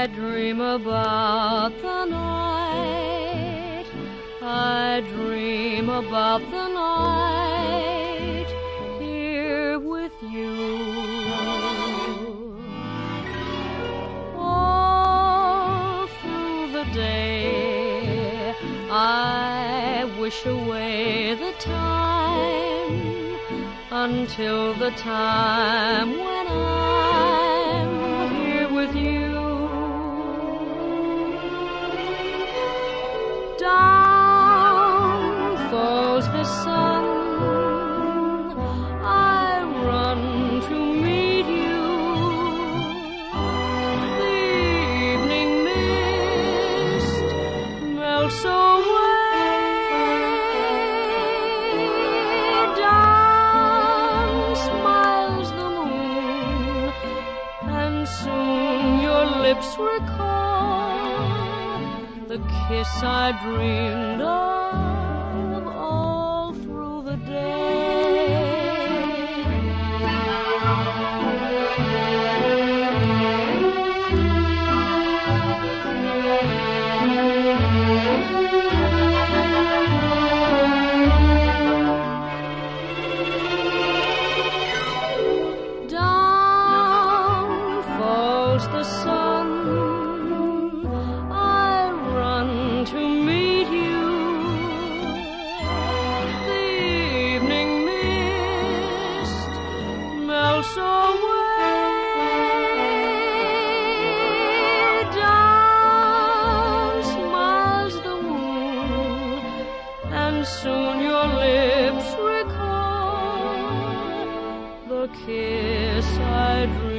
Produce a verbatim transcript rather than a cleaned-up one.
I dream about the night, I dream about the night here with you. All through the day I wish away the time until the time when I'm here with you. Down falls the sun, I run to meet you. The evening mist melts away. Down smiles the moon, and soon your lips recall the kiss I dreamed of all through the day. Down falls the sun, to meet you. The evening mist melts away. Down smiles the moon, and soon your lips recall the kiss I dreamed